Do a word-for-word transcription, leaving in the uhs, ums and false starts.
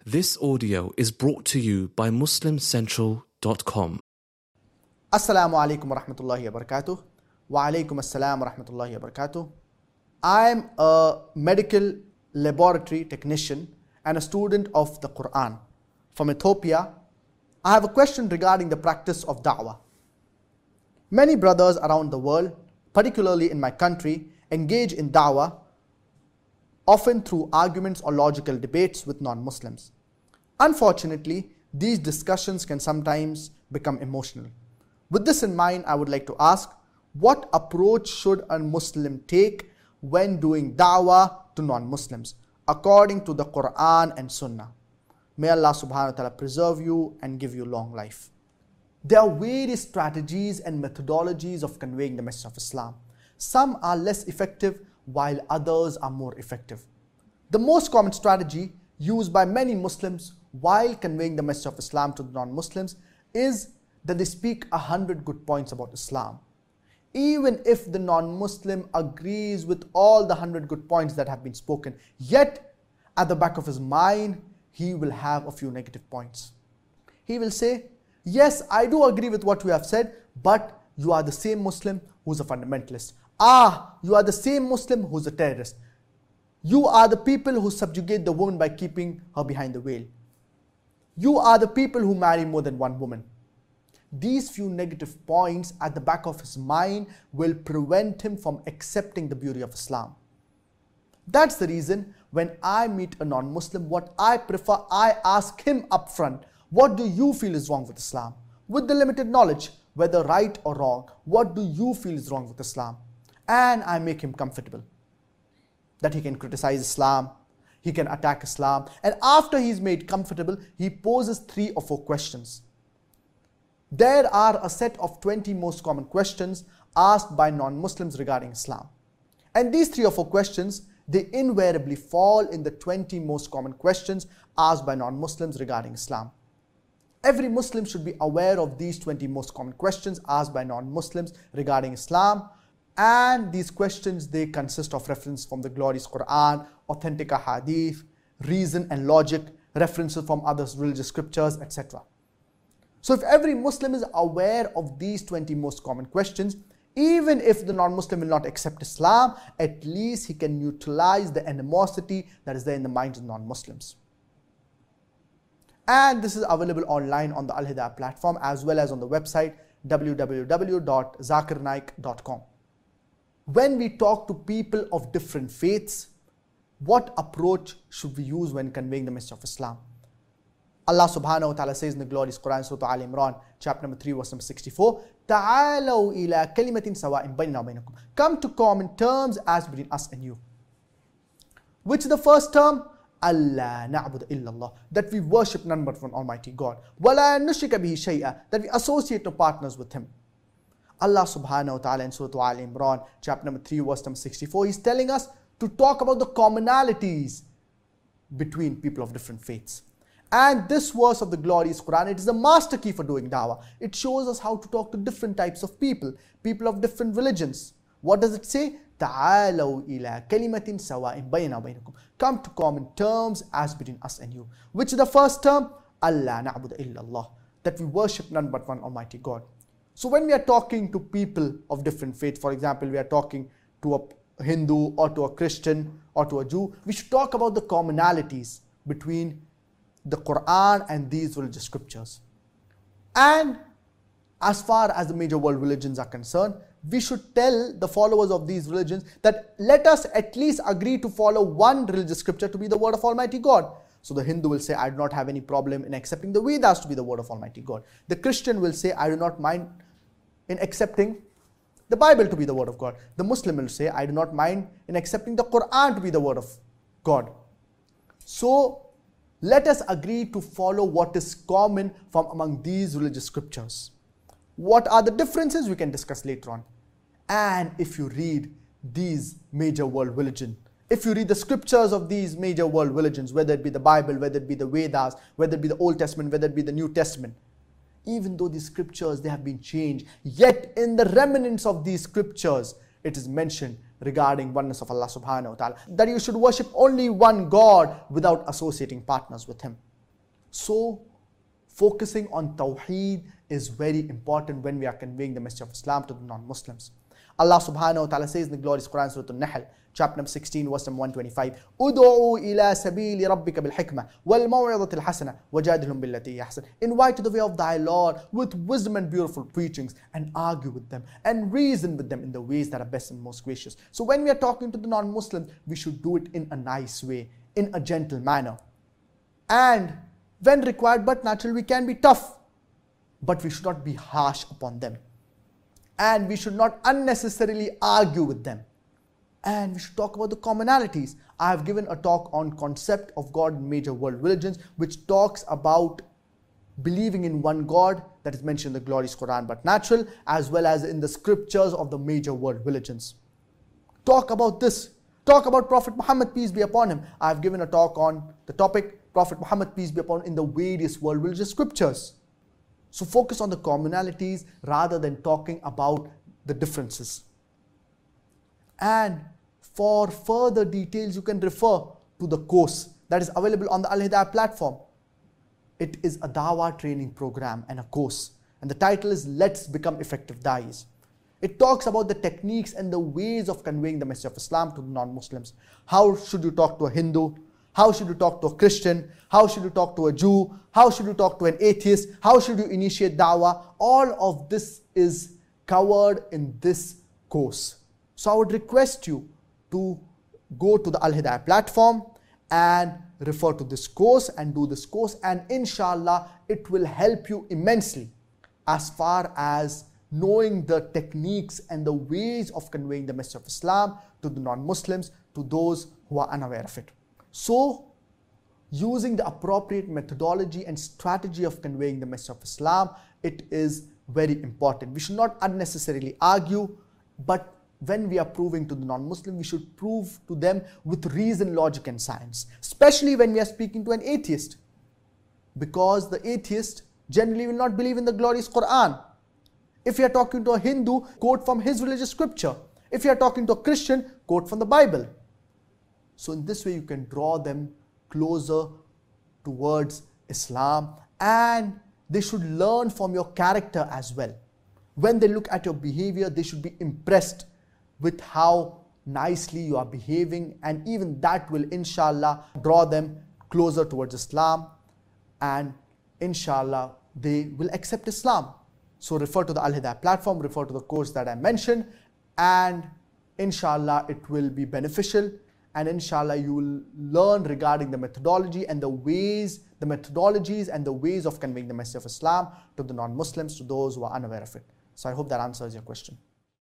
This audio is brought to you by Muslim Central dot com. Assalamu alaikum wa rahmatullahi wa barakatuh. Wa alaikum assalam wa rahmatullahi wa barakatuh. I am a medical laboratory technician and a student of the Quran from Ethiopia. I have a question regarding the practice of da'wah. Many brothers around the world, particularly in my country, engage in da'wah, often through arguments or logical debates with non-Muslims. Unfortunately, these discussions can sometimes become emotional. With this in mind, I would like to ask, what approach should a Muslim take when doing da'wah to non-Muslims, according to the Quran and Sunnah? May Allah subhanahu wa ta'ala preserve you and give you long life. There are various strategies and methodologies of conveying the message of Islam. Some are less effective, while others are more effective. The most common strategy used by many Muslims while conveying the message of Islam to the non-Muslims is that they speak a hundred good points about Islam. Even if the non-Muslim agrees with all the hundred good points that have been spoken, yet at the back of his mind, he will have a few negative points. He will say, yes, I do agree with what you have said, but you are the same Muslim who's a fundamentalist. Ah, you are the same Muslim who's a terrorist. You are the people who subjugate the woman by keeping her behind the veil. You are the people who marry more than one woman. These few negative points at the back of his mind will prevent him from accepting the beauty of Islam. That's the reason when I meet a non-Muslim, what I prefer, I ask him upfront, what do you feel is wrong with Islam? With the limited knowledge, whether right or wrong, what do you feel is wrong with Islam? And I make him comfortable that he can criticize Islam, he can attack Islam, and after he's made comfortable, he poses three or four questions. There are a set of twenty most common questions asked by non-Muslims regarding Islam. And these three or four questions, they invariably fall in the twenty most common questions asked by non-Muslims regarding Islam. Every Muslim should be aware of these twenty most common questions asked by non-Muslims regarding Islam. And these questions, they consist of reference from the glorious Quran, authentic hadith, reason and logic, references from other religious scriptures, et cetera. So if every Muslim is aware of these twenty most common questions, even if the non-Muslim will not accept Islam, at least he can neutralize the animosity that is there in the minds of non-Muslims. And this is available online on the Al Hidayah platform as well as on the website w w w dot zakir naik dot com. When we talk to people of different faiths, what approach should we use when conveying the message of Islam? Allah subhanahu wa ta'ala says in the glorious Quran, Surah Al Imran, chapter number three, verse number sixty-four, "Ta'alaw ila kalimatin sawa'in baynana wa baynakum." Come to common terms as between us and you. Which is the first term? Allah na'budu illallah, that we worship none but one Almighty God. Wa la nushrika bihi shay'a, that we associate no partners with Him. Allah subhanahu wa ta'ala in Surah Al Imran, chapter number three, verse number sixty-four, He's telling us to talk about the commonalities between people of different faiths. And this verse of the glorious Quran, it is a master key for doing da'wah. It shows us how to talk to different types of people, people of different religions. What does it say? Ta'alaw ila kalimatin sawa'in baynana wa baynakum. Come to common terms as between us and you. Which is the first term? Allah na'budu illallah, that we worship none but one Almighty God. So when we are talking to people of different faith, for example, we are talking to a Hindu or to a Christian or to a Jew, we should talk about the commonalities between the Quran and these religious scriptures. And as far as the major world religions are concerned, we should tell the followers of these religions that let us at least agree to follow one religious scripture to be the word of Almighty God. So the Hindu will say, I do not have any problem in accepting the Vedas to be the word of Almighty God. The Christian will say, I do not mind in accepting the Bible to be the word of God. The Muslim will say, I do not mind in accepting the Quran to be the word of God. So let us agree to follow what is common from among these religious scriptures. What are the differences? We can discuss later on. And if you read these major world religions, if you read the scriptures of these major world religions, whether it be the Bible, whether it be the Vedas, whether it be the Old Testament, whether it be the New Testament, even though these scriptures, they have been changed, yet in the remnants of these scriptures, it is mentioned regarding oneness of Allah subhanahu wa ta'ala, that you should worship only one God without associating partners with Him. So focusing on Tawheed is very important when we are conveying the message of Islam to the non-Muslims. Allah subhanahu wa ta'ala says in the glorious Quran, Surah An-Nahl, chapter number sixteen, verse number one twenty-five, "Ud'u ila sabili rabbika bil hikmah wal maw'izati al hasana wajadilhum billati ahsan." Invite to the way of thy Lord with wisdom and beautiful preachings, and argue with them and reason with them in the ways that are best and most gracious. So when we are talking to the non-Muslims, we should do it in a nice way, in a gentle manner. And when required but natural, we can be tough, but we should not be harsh upon them. And we should not unnecessarily argue with them. And we should talk about the commonalities. I have given a talk on concept of God in major world religions, which talks about believing in one God that is mentioned in the glorious Quran but natural, as well as in the scriptures of the major world religions. Talk about this. Talk about Prophet Muhammad, peace be upon him. I have given a talk on the topic Prophet Muhammad, peace be upon him, in the various world religious scriptures. So focus on the commonalities rather than talking about the differences. And for further details, you can refer to the course that is available on the Al Hidayah platform. It is a Dawah training program and a course. And the title is Let's Become Effective Da'is. It talks about the techniques and the ways of conveying the message of Islam to the non-Muslims. How should you talk to a Hindu? How should you talk to a Christian? How should you talk to a Jew? How should you talk to an atheist? How should you initiate da'wah? All of this is covered in this course. So I would request you to go to the Al Hidayah platform and refer to this course and do this course, and inshallah it will help you immensely as far as knowing the techniques and the ways of conveying the message of Islam to the non-Muslims, to those who are unaware of it. So, using the appropriate methodology and strategy of conveying the message of Islam, it is very important. We should not unnecessarily argue, but when we are proving to the non-Muslim, we should prove to them with reason, logic and science, especially when we are speaking to an atheist, because the atheist generally will not believe in the glorious Quran. If you are talking to a Hindu, quote from his religious scripture. If you are talking to a Christian, quote from the Bible. So in this way you can draw them closer towards Islam, and they should learn from your character as well. When they look at your behavior, they should be impressed with how nicely you are behaving, and even that will inshallah draw them closer towards Islam, and inshallah they will accept Islam. So refer to the Al Hidayah platform, refer to the course that I mentioned, and inshallah it will be beneficial, and inshallah you will learn regarding the methodology and the ways, the methodologies and the ways of conveying the message of Islam to the non-Muslims, to those who are unaware of it. So I hope that answers your question.